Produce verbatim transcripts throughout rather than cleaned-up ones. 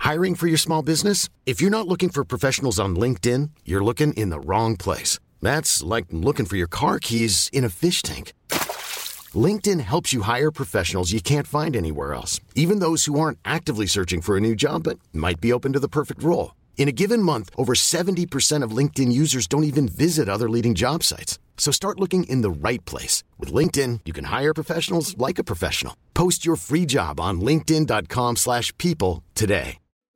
Hiring for your small business? If you're not looking for professionals on LinkedIn, you're looking in the wrong place. That's like looking for your car keys in a fish tank. LinkedIn helps you hire professionals you can't find anywhere else, even those who aren't actively searching for a new job but might be open to the perfect role. In a given month, over seventy percent of LinkedIn users don't even visit other leading job sites. So start looking in the right place. With LinkedIn, you can hire professionals like a professional. Post your free job on linkedin.com slash people today.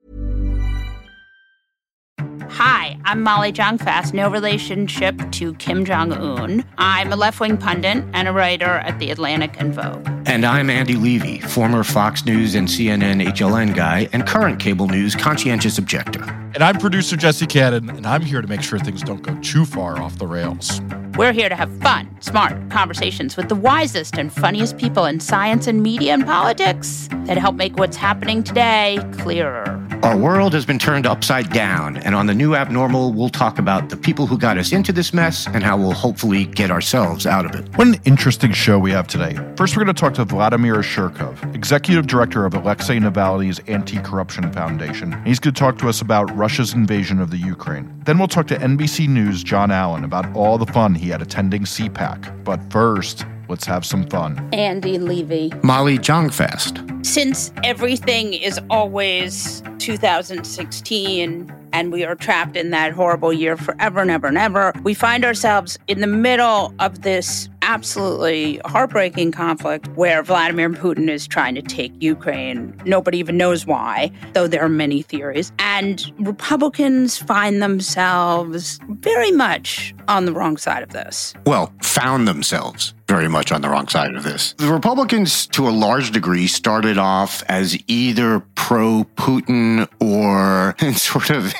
Hi, I'm Molly Jong-Fast, no relationship to Kim Jong-un. I'm a left-wing pundit and a writer at The Atlantic and Vogue. And I'm Andy Levy, former Fox News and C N N H L N guy and current cable news conscientious objector. And I'm producer Jesse Cannon, and I'm here to make sure things don't go too far off the rails. We're here to have fun, smart conversations with the wisest and funniest people in science and media and politics that help make what's happening today clearer. Our world has been turned upside down, and on the new Abnormal, we'll talk about the people who got us into this mess and how we'll hopefully get ourselves out of it. What an interesting show we have today. First, we're going to talk to Vladimir Shirkov, executive director of Alexei Navalny's Anti-Corruption Foundation. He's going to talk to us about Russia's invasion of the Ukraine. Then we'll talk to N B C News' John Allen about all the fun he had attending C PAC. But first, let's have some fun. Andy Levy. Molly Jong-Fast. Since everything is always two thousand sixteen and we are trapped in that horrible year forever and ever and ever, we find ourselves in the middle of this absolutely heartbreaking conflict where Vladimir Putin is trying to take Ukraine. Nobody even knows why, though there are many theories. And Republicans find themselves very much on the wrong side of this. Well, found themselves very much on the wrong side of this. The Republicans, to a large degree, started off as either pro-Putin or sort of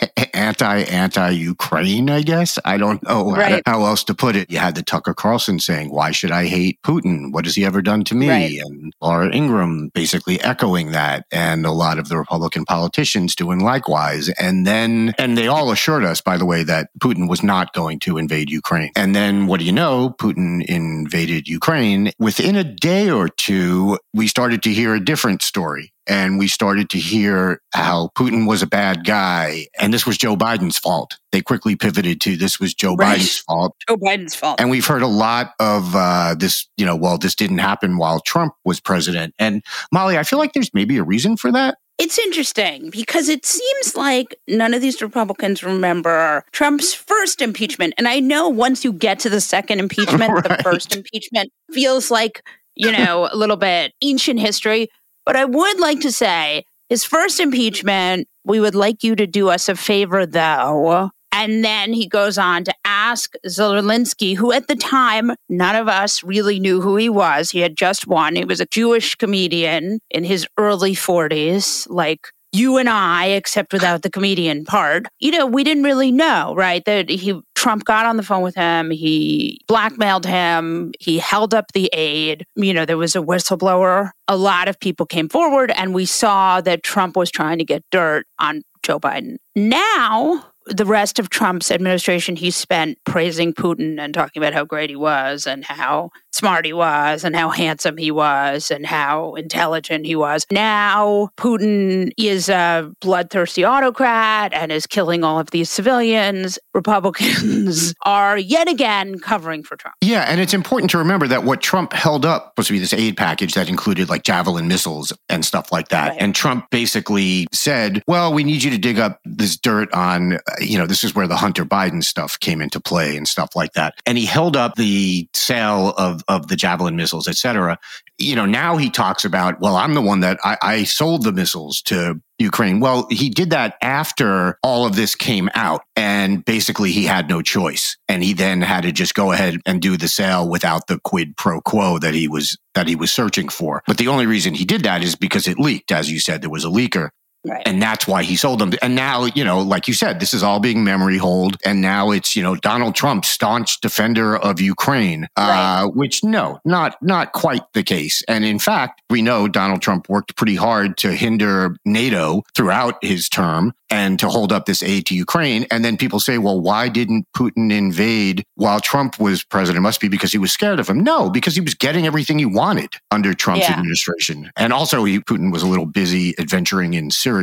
anti-anti-Ukraine, I guess. I don't know right. how else to put it. You had the Tucker Carlson saying, why should I hate Putin? What has he ever done to me? Right. And Laura Ingraham basically echoing that, and a lot of the Republican politicians doing likewise. And then, and they all assured us, by the way, that Putin was not going to invade Ukraine. And then, what do you know? Putin invaded Ukraine. Within a day or two, we started to hear a different story. And we started to hear how Putin was a bad guy, and this was Joe Biden's fault. They quickly pivoted to this was Joe right. Biden's fault. Joe Biden's fault. And we've heard a lot of uh, this, you know, well, this didn't happen while Trump was president. And Molly, I feel like there's maybe a reason for that. It's interesting because it seems like none of these Republicans remember Trump's first impeachment. And I know once you get to the second impeachment, right. the first impeachment feels like, you know, a little bit ancient history. But I would like to say his first impeachment, we would like you to do us a favor, though. And then he goes on to ask Zelensky, who at the time, none of us really knew who he was. He had just won. He was a Jewish comedian in his early forties, like you and I, except without the comedian part. You know, we didn't really know, right? That he Trump got on the phone with him. He blackmailed him. He held up the aid. You know, there was a whistleblower. A lot of people came forward, and we saw that Trump was trying to get dirt on Joe Biden. Now, the rest of Trump's administration, he spent praising Putin and talking about how great he was and how smart he was and how handsome he was and how intelligent he was. Now, Putin is a bloodthirsty autocrat and is killing all of these civilians. Republicans are yet again covering for Trump. Yeah, and it's important to remember that what Trump held up was to be this aid package that included like Javelin missiles and stuff like that. Right. And Trump basically said, well, we need you to dig up this dirt on, you know, this is where the Hunter Biden stuff came into play and stuff like that. And he held up the sale of, of the Javelin missiles, et cetera. You know, now he talks about, well, I'm the one that I, I sold the missiles to Ukraine. Well, he did that after all of this came out, and basically he had no choice. And he then had to just go ahead and do the sale without the quid pro quo that he was that he was searching for. But the only reason he did that is because it leaked. As you said, there was a leaker. Right. And that's why he sold them. And now, you know, like you said, this is all being memory holed. And now it's, you know, Donald Trump, staunch defender of Ukraine, right. uh, which no, not not quite the case. And in fact, we know Donald Trump worked pretty hard to hinder NATO throughout his term and to hold up this aid to Ukraine. And then people say, well, why didn't Putin invade while Trump was president? It must be because he was scared of him. No, because he was getting everything he wanted under Trump's yeah. administration. And also, he, Putin was a little busy adventuring in Syria.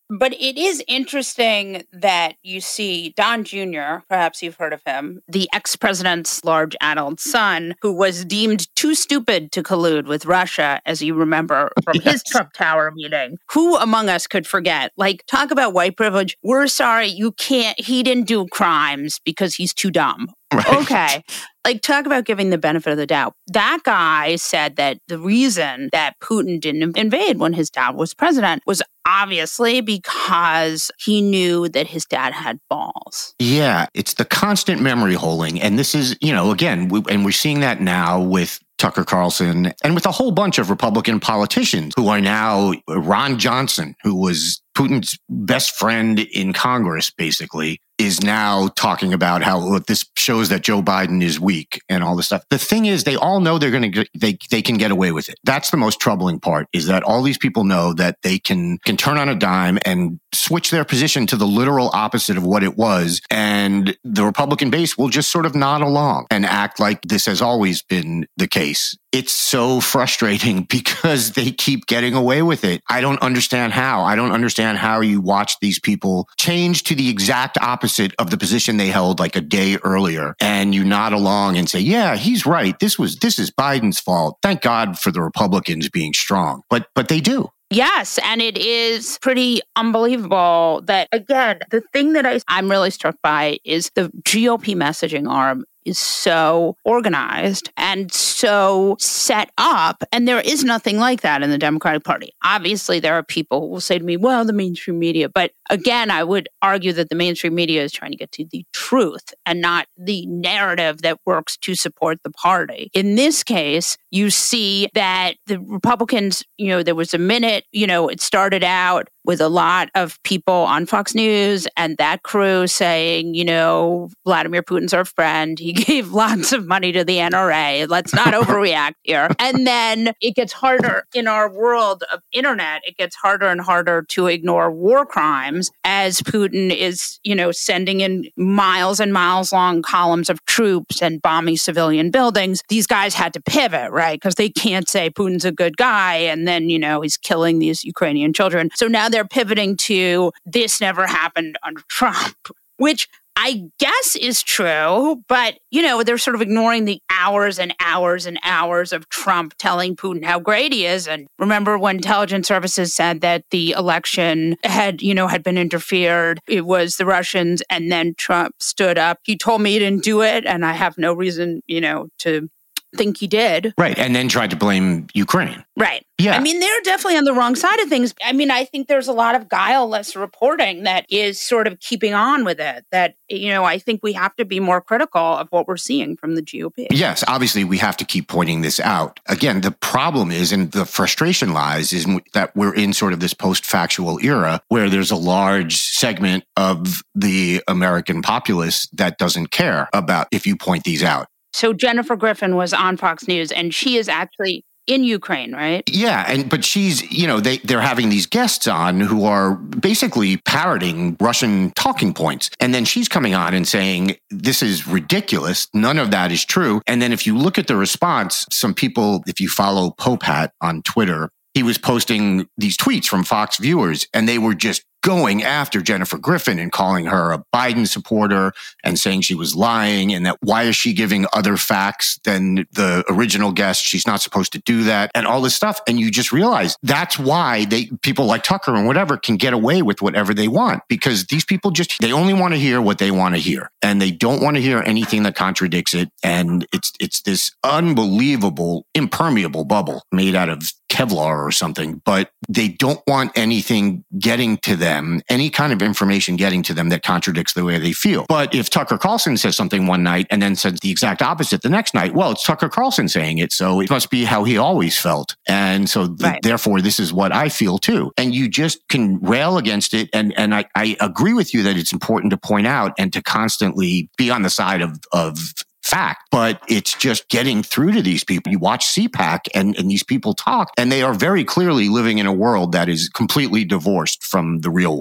But it is interesting that you see Don Junior, perhaps you've heard of him, the ex-president's large adult son, who was deemed too stupid to collude with Russia, as you remember from yes. his Trump Tower meeting. Who among us could forget? Like, talk about white privilege. We're sorry, you can't, he didn't do crimes because he's too dumb. Right. Okay. Like, talk about giving the benefit of the doubt. That guy said that the reason that Putin didn't invade when his dad was president was obviously because he knew that his dad had balls. Yeah, it's the constant memory holding. And this is, you know, again, we, and we're seeing that now with Tucker Carlson and with a whole bunch of Republican politicians who are now Ron Johnson, who was Putin's best friend in Congress, basically, is now talking about how look, this shows that Joe Biden is weak and all this stuff. The thing is, they all know they're going to they they can get away with it. That's the most troubling part, is that all these people know that they can can turn on a dime and switch their position to the literal opposite of what it was, and the Republican base will just sort of nod along and act like this has always been the case. It's so frustrating because they keep getting away with it. I don't understand how. I don't understand how you watch these people change to the exact opposite of the position they held like a day earlier, and you nod along and say, yeah, he's right. This was this is Biden's fault. Thank God for the Republicans being strong. But but they do. Yes, and it is pretty unbelievable that, again, the thing that I, I'm really struck by is the G O P messaging arm is so organized and so set up. And there is nothing like that in the Democratic Party. Obviously, there are people who will say to me, well, the mainstream media. But again, I would argue that the mainstream media is trying to get to the truth and not the narrative that works to support the party. In this case, you see that the Republicans, you know, there was a minute, you know, it started out with a lot of people on Fox News and that crew saying, you know, Vladimir Putin's our friend. He gave lots of money to the N R A. Let's not overreact here. And then it gets harder in our world of internet. It gets harder and harder to ignore war crimes as Putin is, you know, sending in miles and miles long columns of troops and bombing civilian buildings. These guys had to pivot, right? Because they can't say Putin's a good guy and then, you know, he's killing these Ukrainian children. So now they're pivoting to this never happened under Trump, which I guess is true, but, you know, they're sort of ignoring the hours and hours and hours of Trump telling Putin how great he is. And remember when intelligence services said that the election had, you know, had been interfered, it was the Russians, and then Trump stood up. He told me he didn't do it, and I have no reason, you know, to think he did. Right. And then tried to blame Ukraine. Right. Yeah. I mean, they're definitely on the wrong side of things. I mean, I think there's a lot of guileless reporting that is sort of keeping on with it, that, you know, I think we have to be more critical of what we're seeing from the G O P. Yes, obviously we have to keep pointing this out. Again, the problem is, and the frustration lies, is that we're in sort of this post-factual era where there's a large segment of the American populace that doesn't care about if you point these out. So Jennifer Griffin was on Fox News, and she is actually in Ukraine, right? Yeah, and but she's, you know, they, they're having these guests on who are basically parroting Russian talking points. And then she's coming on and saying, this is ridiculous. None of that is true. And then if you look at the response, some people, if you follow Popat on Twitter, he was posting these tweets from Fox viewers, and they were just going after Jennifer Griffin and calling her a Biden supporter and saying she was lying and that why is she giving other facts than the original guest? She's not supposed to do that and all this stuff. And you just realize that's why they people like Tucker and whatever can get away with whatever they want, because these people just, they only want to hear what they want to hear and they don't want to hear anything that contradicts it. And it's, it's this unbelievable, impermeable bubble made out of Kevlar or something, but they don't want anything getting to them, any kind of information getting to them that contradicts the way they feel. But if Tucker Carlson says something one night and then says the exact opposite the next night, well, it's Tucker Carlson saying it, so it must be how he always felt. And so th- right. therefore, this is what I feel too. And you just can rail against it. And, and I, I agree with you that it's important to point out and to constantly be on the side of, of fact, but it's just getting through to these people. You watch C PAC and, and these people talk, and they are very clearly living in a world that is completely divorced from the real one.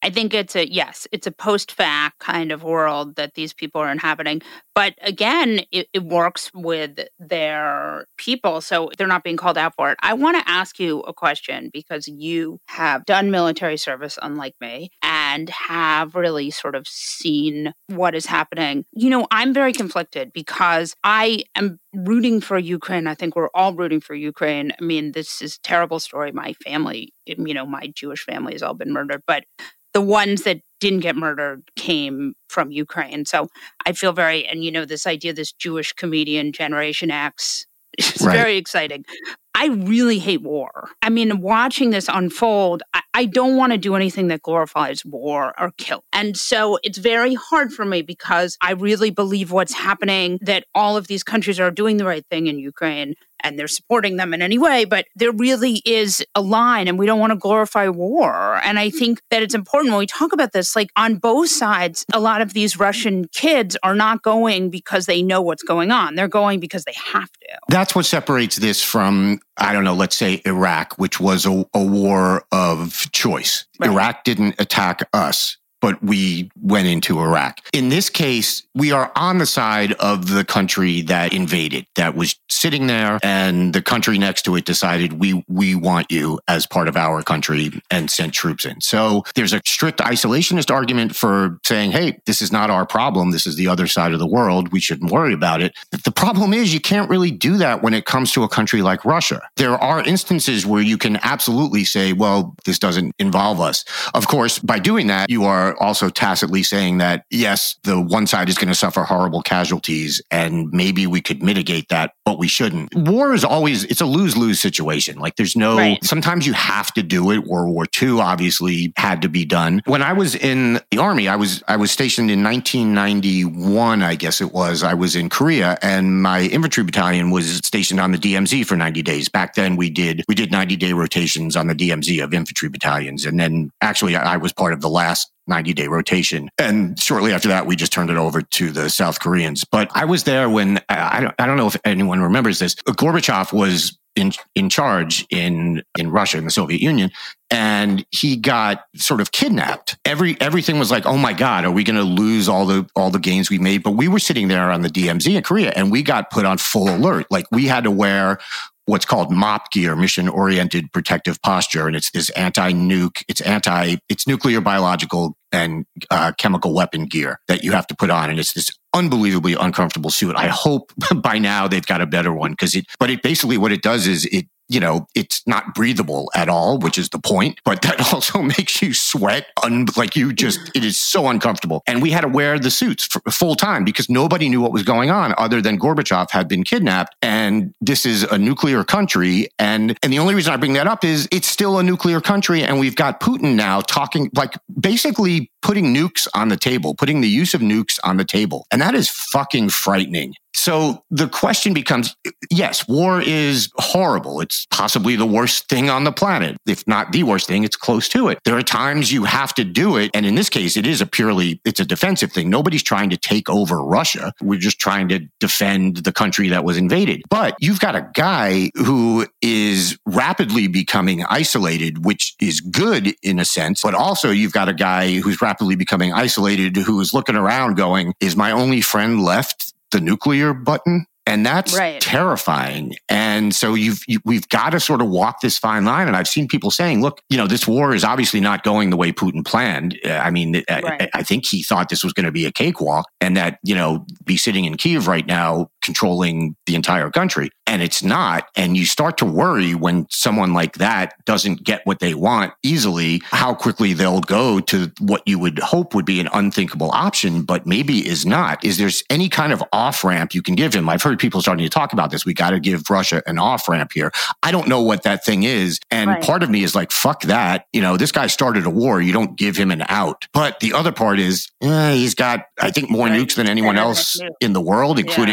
I think it's a, yes, it's a post-fact kind of world that these people are inhabiting. But again, it, it works with their people, so they're not being called out for it. I want to ask you a question because you have done military service, unlike me, and have really sort of seen what is happening. You know, I'm very conflicted because I am rooting for Ukraine. I think we're all rooting for Ukraine. I mean, this is a terrible story. My family, you know, my Jewish family has all been murdered, but the ones that didn't get murdered came from Ukraine. So I feel very, and you know, this idea, this Jewish comedian, Generation X, it's right. very exciting. I really hate war. I mean, watching this unfold, I, I don't want to do anything that glorifies war or kill. And so it's very hard for me because I really believe what's happening, that all of these countries are doing the right thing in Ukraine and they're supporting them in any way, but there really is a line and we don't want to glorify war. And I think that it's important when we talk about this, like on both sides, a lot of these Russian kids are not going because they know what's going on. They're going because they have to. That's what separates this from, I don't know, let's say Iraq, which was a, a war of choice. Right. Iraq didn't attack us, but we went into Iraq. In this case, we are on the side of the country that invaded, that was sitting there, and the country next to it decided we we want you as part of our country and sent troops in. So there's a strict isolationist argument for saying, hey, this is not our problem. This is the other side of the world. We shouldn't worry about it. The problem is you can't really do that when it comes to a country like Russia. There are instances where you can absolutely say, well, this doesn't involve us. Of course, by doing that, you are also tacitly saying that, yes, the one side is going to suffer horrible casualties and maybe we could mitigate that, but we shouldn't. War is always, it's a lose-lose situation. Like there's no, right. Sometimes you have to do it. World War Two obviously had to be done. When I was in the Army, I was, I was stationed in nineteen ninety-one, I guess it was. I was in Korea and my infantry battalion was stationed on the D M Z for ninety days. Back then we did, we did ninety day rotations on the D M Z of infantry battalions. And then actually I was part of the last ninety day rotation. And shortly after that, we just turned it over to the South Koreans. But I was there when, I don't, I don't know if anyone remembers this, Gorbachev was in in charge in, in Russia, in the Soviet Union, and he got sort of kidnapped. Every everything was like, oh my God, are we going to lose all the all the gains we made? But we were sitting there on the D M Z in Korea, and we got put on full alert. Like we had to wear what's called MOP gear, mission-oriented protective posture. And it's this anti-nuke, it's anti, it's nuclear, biological, and uh, chemical weapon gear that you have to put on. And it's this unbelievably uncomfortable suit. I hope by now they've got a better one because it, but it basically what it does is it, you know, it's not breathable at all, which is the point, but that also makes you sweat un- like you just, it is so uncomfortable. And we had to wear the suits for full time because nobody knew what was going on other than Gorbachev had been kidnapped. And this is a nuclear country. And, and the only reason I bring that up is it's still a nuclear country. And we've got Putin now talking, like basically putting nukes on the table, putting the use of nukes on the table. And that is fucking frightening. So the question becomes, yes, war is horrible. It's possibly the worst thing on the planet. If not the worst thing, it's close to it. There are times you have to do it. And in this case, it is a purely, it's a defensive thing. Nobody's trying to take over Russia. We're just trying to defend the country that was invaded. But you've got a guy who is rapidly becoming isolated, which is good in a sense. But also you've got a guy who's rapidly becoming isolated, who is looking around going, is my only friend left the nuclear button? And that's right. terrifying. And so you've, you, we've got to sort of walk this fine line. And I've seen people saying, look, you know, this war is obviously not going the way Putin planned. I mean, right. I, I think he thought this was going to be a cakewalk and that, you know, be sitting in Kyiv right now, controlling the entire country. And it's not. And you start to worry when someone like that doesn't get what they want easily, how quickly they'll go to what you would hope would be an unthinkable option, but maybe is not. Is there any kind of off ramp you can give him? I've heard people starting to talk about this. We got to give Russia an off ramp here. I don't know what that thing is. And right. part of me is like, fuck that. You know, this guy started a war. You don't give him an out. But the other part is, eh, he's got, I think, more right. nukes than anyone else in the world, including yeah. us.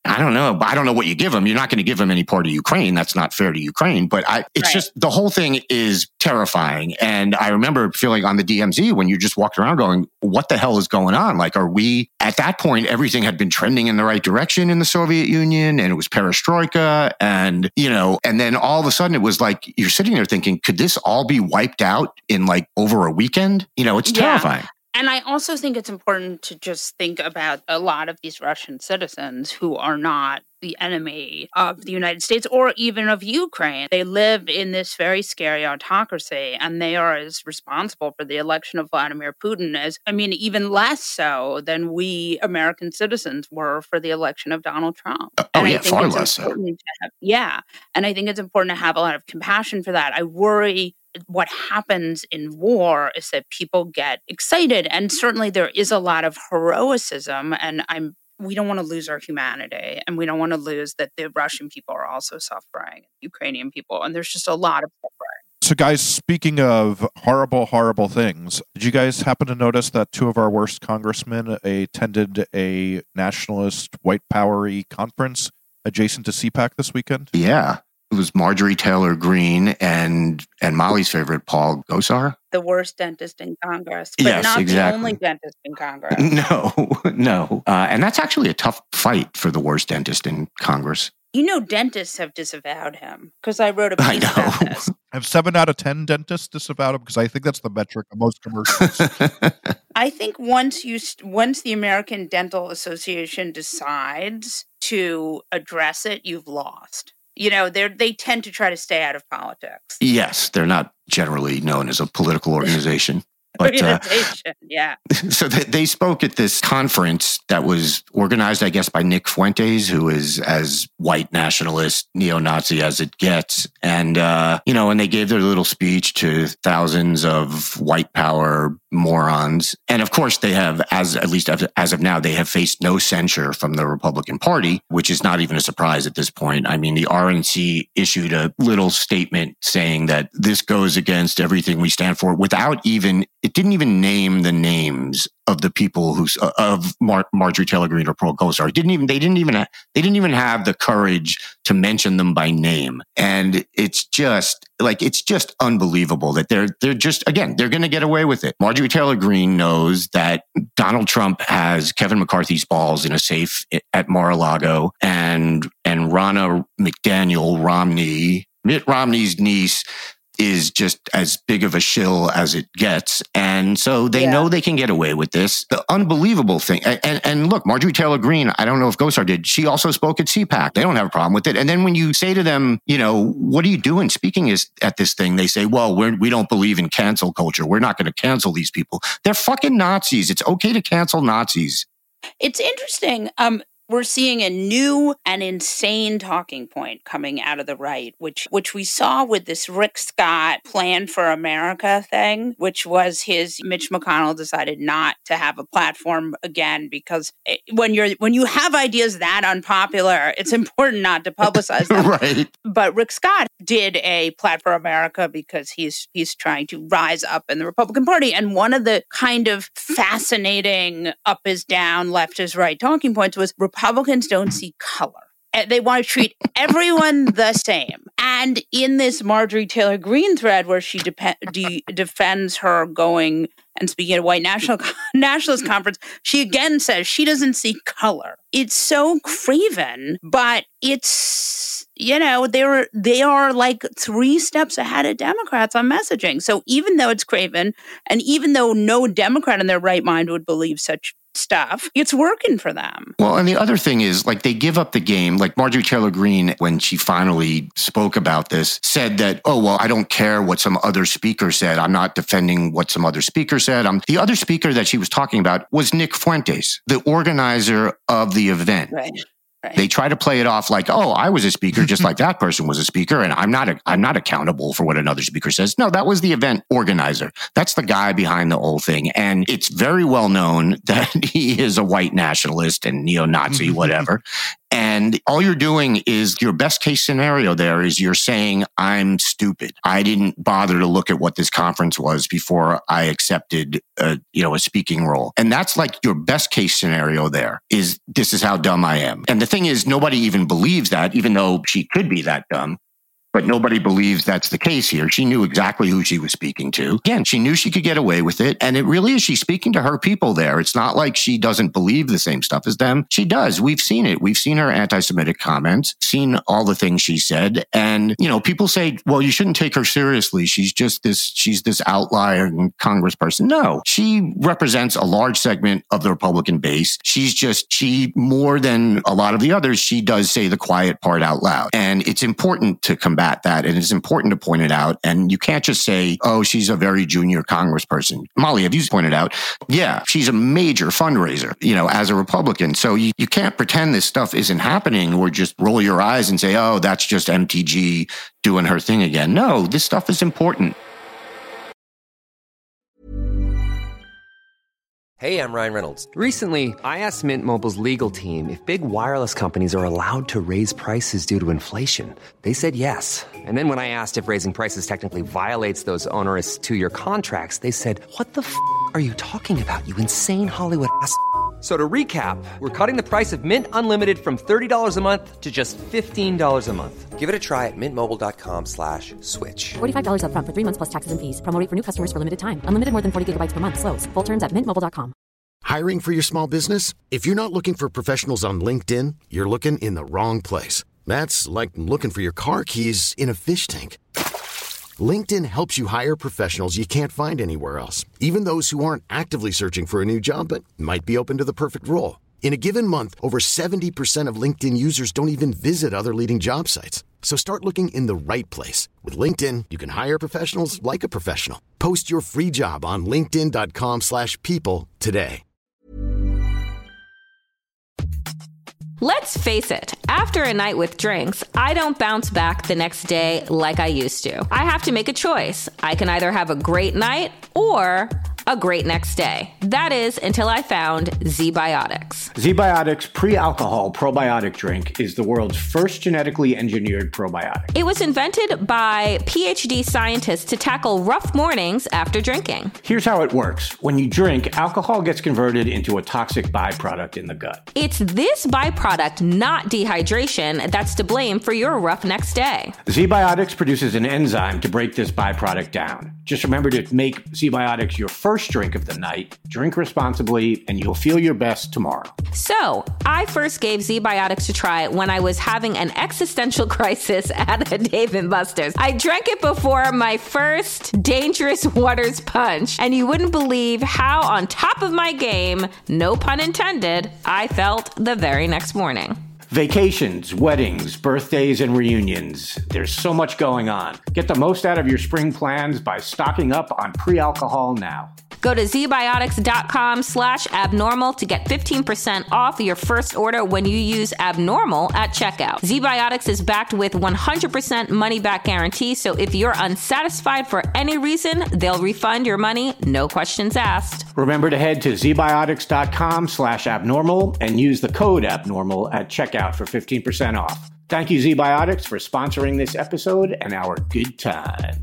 I don't know. I don't know what you give them. You're not going to give them any part of Ukraine. That's not fair to Ukraine. But I, it's right. just the whole thing is terrifying. And I remember feeling on the D M Z when you just walked around going, what the hell is going on? Like, are we at that point, everything had been trending in the right direction in the Soviet Union and it was perestroika. And, you know, and then all of a sudden it was like, you're sitting there thinking, could this all be wiped out in like over a weekend? You know, it's yeah. terrifying. And I also think it's important to just think about a lot of these Russian citizens who are not the enemy of the United States or even of Ukraine. They live in this very scary autocracy, and they are as responsible for the election of Vladimir Putin as, I mean, even less so than we American citizens were for the election of Donald Trump. Oh, and yeah, I think far it's less so. to have, yeah. And I think it's important to have a lot of compassion for that. I worry what happens in war is that people get excited, and certainly there is a lot of heroism, and I'm we don't want to lose our humanity, and we don't want to lose that the Russian people are also suffering, Ukrainian people, and there's just a lot of suffering. So guys, speaking of horrible, horrible things, did you guys happen to notice that two of our worst congressmen attended a nationalist white power-y conference adjacent to C PAC this weekend? Yeah. It was Marjorie Taylor Greene and and Molly's favorite, Paul Gosar. The worst dentist in Congress, but yes, not exactly. the only dentist in Congress. No, no. Uh, and that's actually a tough fight for the worst dentist in Congress. You know, dentists have disavowed him because I wrote a piece I know. about this. Have seven out of ten dentists disavowed him? Because I think that's the metric of most commercials. I think once you once the American Dental Association decides to address it, you've lost. You know, they they tend to try to stay out of politics. Yes, they're not generally known as a political organization. But, uh, yeah. So they, they spoke at this conference that was organized, I guess, by Nick Fuentes, who is as white nationalist, neo-Nazi as it gets. And, uh, you know, and they gave their little speech to thousands of white power morons. And of course, they have, as at least as of now, they have faced no censure from the Republican Party, which is not even a surprise at this point. I mean, the R N C issued a little statement saying that this goes against everything we stand for without even, it didn't even name the names of the people who's uh, of Mar- Marjorie Taylor Greene or Paul Gosar. Didn't even they didn't even ha- they didn't even have the courage to mention them by name. And it's just like it's just unbelievable that they're they're just again they're going to get away with it. Marjorie Taylor Greene knows that Donald Trump has Kevin McCarthy's balls in a safe at Mar-a-Lago, and and Ronna McDaniel Romney, Mitt Romney's niece, is just as big of a shill as it gets. And so they yeah. know they can get away with this. The unbelievable thing, and, and, and look, Marjorie Taylor Greene, I don't know if Gosar did, she also spoke at C PAC. They don't have a problem with it. And then when you say to them, you know, what are you doing speaking is, at this thing? They say, well, we're, we don't believe in cancel culture. We're not going to cancel these people. They're fucking Nazis. It's okay to cancel Nazis. It's interesting. Um, We're seeing a new and insane talking point coming out of the right, which which we saw with this Rick Scott Plan for America thing, which was his Mitch McConnell decided not to have a platform again because it, when you're when you have ideas that unpopular, it's important not to publicize them. Right. But Rick Scott did a Plan for America because he's he's trying to rise up in the Republican Party, and one of the kind of fascinating up is down, left is right talking points was Republicans don't see color. They want to treat everyone the same. And in this Marjorie Taylor Greene thread where she de- de- defends her going and speaking at a white national nationalist conference, she again says she doesn't see color. It's so craven, but it's, you know, they're, they are like three steps ahead of Democrats on messaging. So even though it's craven, and even though no Democrat in their right mind would believe such stuff, it's working for them. Well, and the other thing is, like, they give up the game. Like Marjorie Taylor Greene, when she finally spoke about this, said that, oh, well, I don't care what some other speaker said. I'm not defending what some other speaker said. I'm, the other speaker that she was talking about was Nick Fuentes, the organizer of the event. Right. Right. They try to play it off like, oh, I was a speaker just like that person was a speaker, and I'm not a, I'm not accountable for what another speaker says. No, that was the event organizer. That's the guy behind the whole thing. And it's very well known that he is a white nationalist and neo-Nazi, whatever. And all you're doing is your best case scenario there is you're saying, I'm stupid. I didn't bother to look at what this conference was before I accepted a, you know, a speaking role. And that's like your best case scenario there is this is how dumb I am. And the thing is, nobody even believes that, even though she could be that dumb. But nobody believes that's the case here. She knew exactly who she was speaking to. Again, she knew she could get away with it. And it really is, she's speaking to her people there. It's not like she doesn't believe the same stuff as them. She does. We've seen it. We've seen her anti-Semitic comments, seen all the things she said. And, you know, people say, well, you shouldn't take her seriously. She's just this, she's this outlier congressperson. No, she represents a large segment of the Republican base. She's just, she, more than a lot of the others, she does say the quiet part out loud. And it's important to combat that. And it's important to point it out. And you can't just say, oh, she's a very junior congressperson. Molly, have you pointed out? Yeah, she's a major fundraiser, you know, as a Republican. So you, you can't pretend this stuff isn't happening or just roll your eyes and say, oh, that's just M T G doing her thing again. No, this stuff is important. Hey, I'm Ryan Reynolds. Recently, I asked Mint Mobile's legal team if big wireless companies are allowed to raise prices due to inflation. They said yes. And then when I asked if raising prices technically violates those onerous two-year contracts, they said, what the f*** are you talking about, you insane Hollywood ass f- So to recap, we're cutting the price of Mint Unlimited from thirty dollars a month to just fifteen dollars a month. Give it a try at mintmobile.com slash switch. forty-five dollars up front for three months plus taxes and fees. Promo rate for new customers for limited time. Unlimited more than forty gigabytes per month. Slows full terms at mint mobile dot com. Hiring for your small business? If you're not looking for professionals on LinkedIn, you're looking in the wrong place. That's like looking for your car keys in a fish tank. LinkedIn helps you hire professionals you can't find anywhere else, even those who aren't actively searching for a new job but might be open to the perfect role. In a given month, over seventy percent of LinkedIn users don't even visit other leading job sites. So start looking in the right place. With LinkedIn, you can hire professionals like a professional. Post your free job on linkedin.com slash people today. Let's face it, after a night with drinks, I don't bounce back the next day like I used to. I have to make a choice. I can either have a great night or a great next day. That is until I found ZBiotics. ZBiotics pre-alcohol probiotic drink is the world's first genetically engineered probiotic. It was invented by P H D scientists to tackle rough mornings after drinking. Here's how it works. When you drink, alcohol gets converted into a toxic byproduct in the gut. It's this byproduct, not dehydration, that's to blame for your rough next day. ZBiotics produces an enzyme to break this byproduct down. Just remember to make ZBiotics your first drink of the night, drink responsibly, and you'll feel your best tomorrow. So, I first gave ZBiotics a try when I was having an existential crisis at a Dave and Buster's. I drank it before my first Dangerous Waters punch, and you wouldn't believe how on top of my game, no pun intended, I felt the very next morning. Vacations, weddings, birthdays, and reunions. There's so much going on. Get the most out of your spring plans by stocking up on pre-alcohol now. Go to zbiotics.com slash abnormal to get fifteen percent off your first order when you use abnormal at checkout. ZBiotics is backed with one hundred percent money back guarantee, so if you're unsatisfied for any reason, they'll refund your money, no questions asked. Remember to head to zbiotics.com slash abnormal and use the code abnormal at checkout for fifteen percent off. Thank you, ZBiotics, for sponsoring this episode and our good times.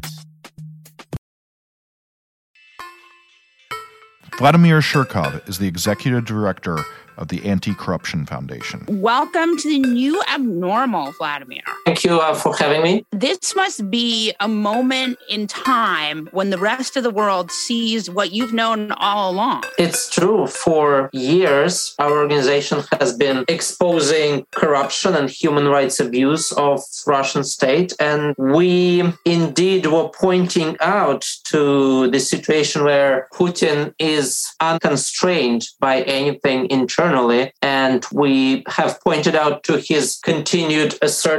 Vladimir Shirkov is the executive director of the Anti-Corruption Foundation. Welcome to the new abnormal, Vladimir. Thank you uh, for having me. This must be a moment in time when the rest of the world sees what you've known all along. It's true. For years, our organization has been exposing corruption and human rights abuse of Russian state. And we indeed were pointing out to the situation where Putin is unconstrained by anything internal. And we have pointed out to his continued assertiveness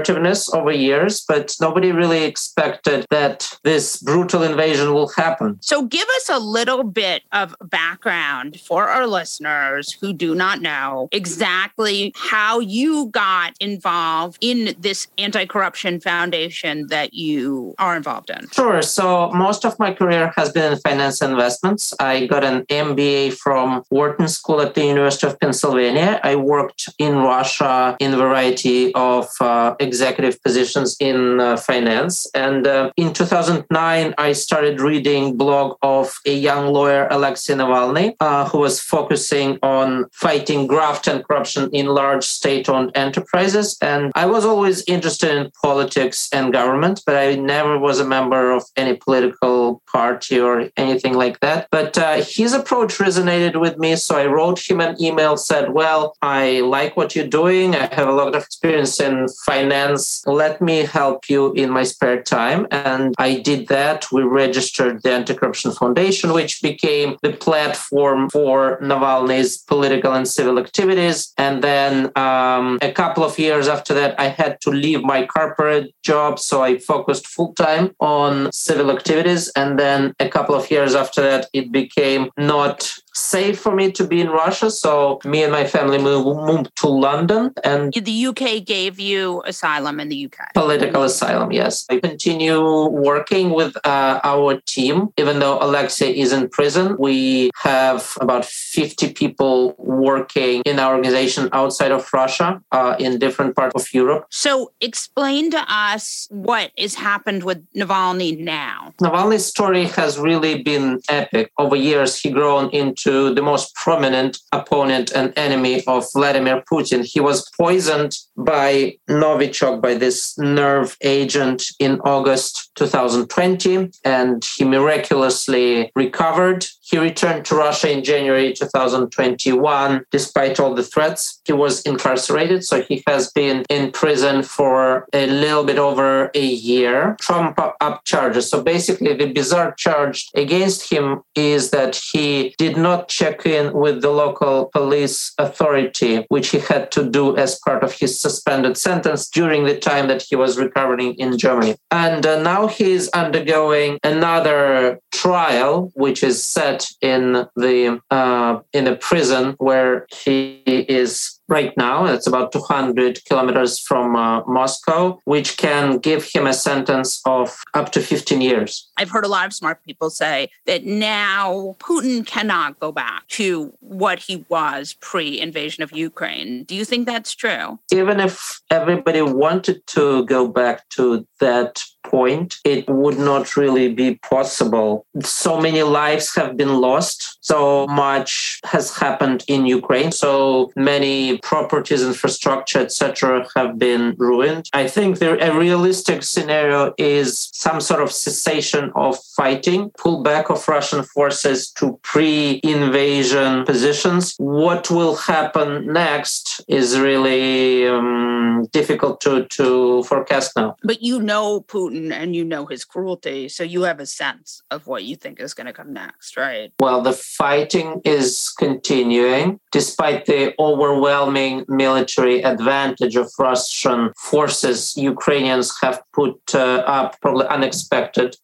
success over years, but nobody really expected that this brutal invasion will happen. So give us a little bit of background for our listeners who do not know exactly how you got involved in this anti-corruption foundation that you are involved in. Sure. So most of my career has been in finance investments. I got an M B A from Wharton School at the University of Pennsylvania. I worked in Russia in a variety of uh, executive positions in uh, finance. And uh, in two thousand nine, I started reading blog of a young lawyer, Alexei Navalny, uh, who was focusing on fighting graft and corruption in large state-owned enterprises. And I was always interested in politics and government, but I never was a member of any political party or anything like that. But uh, his approach resonated with me. So I wrote him an email, said, well, I like what you're doing. I have a lot of experience in finance. Let me help you in my spare time. And I did that. We registered the Anti-Corruption Foundation, which became the platform for Navalny's political and civil activities. And then um, a couple of years after that, I had to leave my corporate job. So I focused full-time on civil activities. And then a couple of years after that, it became not safe for me to be in Russia. So me and my family moved, moved to London. And the U K gave you asylum in the U K. Political asylum, yes. I continue working with uh, our team. Even though Alexei is in prison, we have about fifty people working in our organization outside of Russia, uh, in different parts of Europe. So explain to us what has happened with Navalny now. Navalny's story has really been epic. Over years, he grown into the most prominent opponent and enemy of Vladimir Putin. He was poisoned by Novichok, by this nerve agent, in August two thousand twenty, and he miraculously recovered. He returned to Russia in January two thousand twenty-one, despite all the threats. He was incarcerated, so he has been in prison for a little bit over a year. Trump up charges. So basically, the bizarre charge against him is that he did not check in with the local police authority, which he had to do as part of his suspended sentence during the time that he was recovering in Germany. And uh, now he's undergoing another trial, which is set in the uh, in a prison where he is right now. It's about two hundred kilometers from uh, Moscow, which can give him a sentence of up to fifteen years. I've heard a lot of smart people say that now Putin cannot go back to what he was pre-invasion of Ukraine. Do you think that's true? Even if everybody wanted to go back to that point, it would not really be possible. So many lives have been lost. So much has happened in Ukraine. So many properties, infrastructure, et cetera have been ruined. I think there, a realistic scenario is some sort of cessation of fighting, pullback of Russian forces to pre-invasion positions. What will happen next is really um, difficult to, to forecast now. But you know Putin and you know his cruelty, so you have a sense of what you think is going to come next, right? Well, the fighting is continuing. Despite the overwhelming military advantage of Russian forces, Ukrainians have put uh, up probably unexpected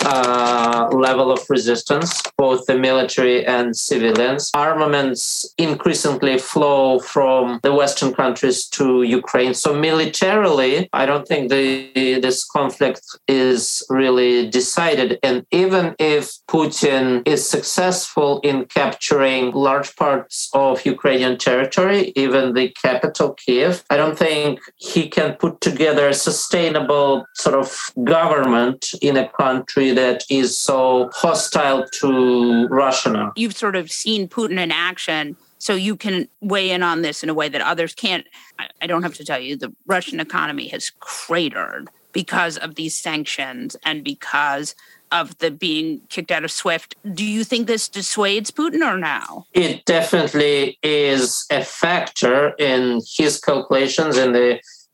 Uh, level of resistance, both the military and civilians. Armaments increasingly flow from the Western countries to Ukraine. So militarily, I don't think the, this conflict is really decided. And even if Putin is successful in capturing large parts of Ukrainian territory, even the capital, Kiev, I don't think he can put together a sustainable sort of government in a country that is so hostile to Russia now. You've sort of seen Putin in action, so you can weigh in on this in a way that others can't. I, I don't have to tell you, the Russian economy has cratered because of these sanctions and because of the being kicked out of SWIFT. Do you think this dissuades Putin or no? It definitely is a factor in his calculations, in the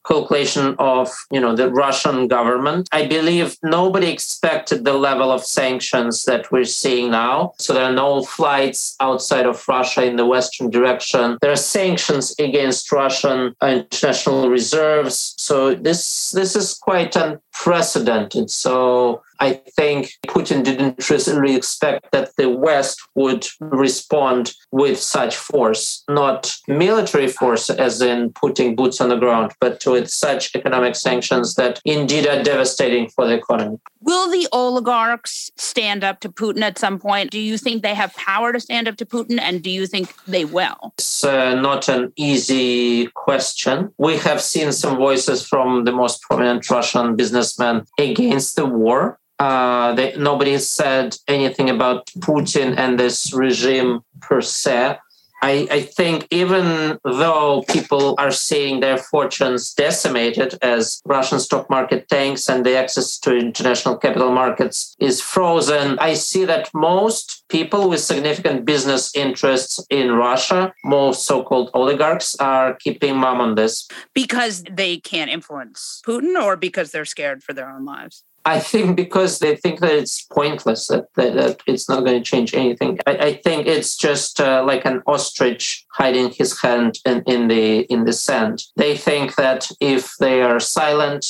calculation of, you know, the Russian government. I believe nobody expected the level of sanctions that we're seeing now. So there are no flights outside of Russia in the Western direction. There are sanctions against Russian international reserves. So this this is quite unprecedented. So I think Putin didn't really expect that the West would respond with such force, not military force as in putting boots on the ground, but with such economic sanctions that indeed are devastating for the economy. Will the oligarchs stand up to Putin at some point? Do you think they have power to stand up to Putin, and do you think they will? It's uh, not an easy question. We have seen some voices from the most prominent Russian businessmen against the war. Uh, they, nobody said anything about Putin and this regime per se. I, I think even though people are seeing their fortunes decimated as Russian stock market tanks and the access to international capital markets is frozen, I see that most people with significant business interests in Russia, most so-called oligarchs, are keeping mum on this. Because they can't influence Putin, or because they're scared for their own lives? I think because they think that it's pointless, that, that, that it's not going to change anything. I, I think it's just uh, like an ostrich hiding his hand in, in the in the sand. They think that if they are silent,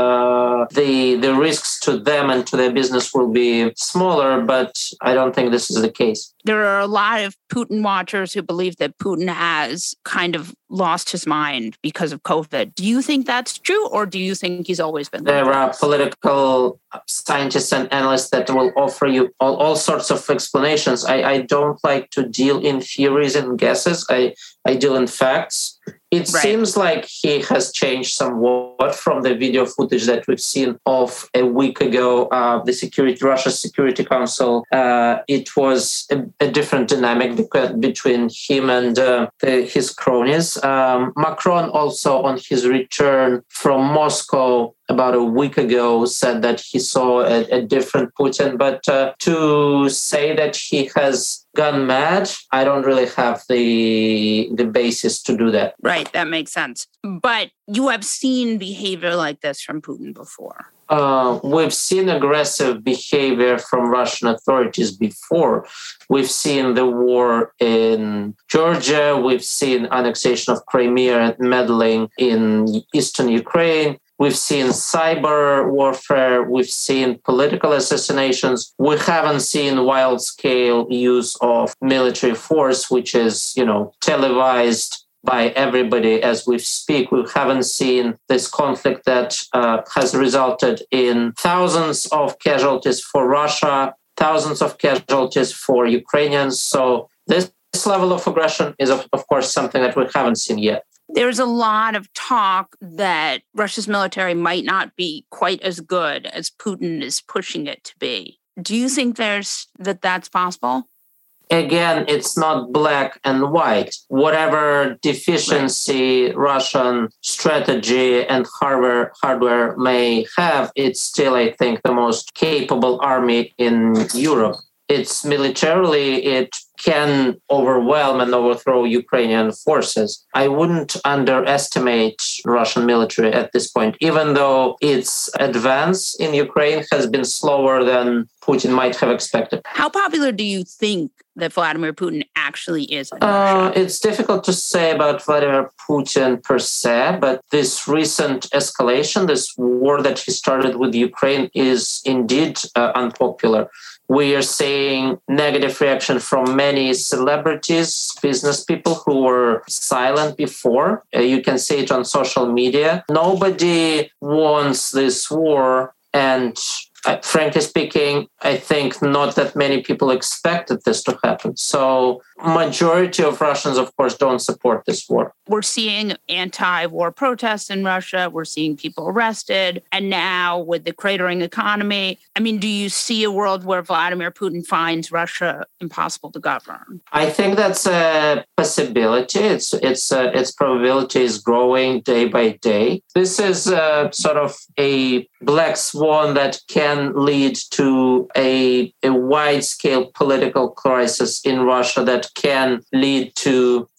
uh, the the risks to them and to their business will be smaller, but I don't think this is the case. There are a lot of Putin watchers who believe that Putin has kind of lost his mind because of COVID. Do you think that's true, or do you think he's always been like There that? are political scientists and analysts that will offer you all, all sorts of explanations. I, I don't like to deal in theories and guesses. I, I deal in facts. It Right. seems like he has changed somewhat from the video footage that we've seen of a week ago. Uh, the security, Russia's Security Council. Uh, it was a, a different dynamic because, between him and uh, the, his cronies. Um, Macron also, on his return from Moscow about a week ago, said that he saw a, a different Putin. But uh, to say that he has gone mad, I don't really have the the basis to do that. Right, that makes sense. But you have seen behavior like this from Putin before. Uh, we've seen aggressive behavior from Russian authorities before. We've seen the war in Georgia. We've seen annexation of Crimea and meddling in eastern Ukraine. We've seen cyber warfare. We've seen political assassinations. We haven't seen wild-scale use of military force, which is, you know, televised by everybody as we speak. We haven't seen this conflict that uh, has resulted in thousands of casualties for Russia, thousands of casualties for Ukrainians. So this, this level of aggression is, of, of course, something that we haven't seen yet. There's a lot of talk that Russia's military might not be quite as good as Putin is pushing it to be. Do you think there's that that's possible? Again, it's not black and white. Whatever deficiency right. Russian strategy and hardware hardware may have, it's still, I think, the most capable army in Europe. It's militarily, it can overwhelm and overthrow Ukrainian forces. I wouldn't underestimate Russian military at this point, even though its advance in Ukraine has been slower than Putin might have expected. How popular do you think that Vladimir Putin actually is in uh, Russia? It's difficult to say about Vladimir Putin per se, but this recent escalation, this war that he started with Ukraine, is indeed uh, unpopular. We are seeing negative reaction from many celebrities, business people who were silent before. Uh, you can see it on social media. Nobody wants this war, and Uh, frankly speaking, I think not that many people expected this to happen. So majority of Russians, of course, don't support this war. We're seeing anti-war protests in Russia. We're seeing people arrested. And now with the cratering economy, I mean, do you see a world where Vladimir Putin finds Russia impossible to govern? I think that's a possibility. It's it's uh, its probability is growing day by day. This is uh, sort of a black swan that can lead to a, a wide-scale political crisis in Russia that can lead to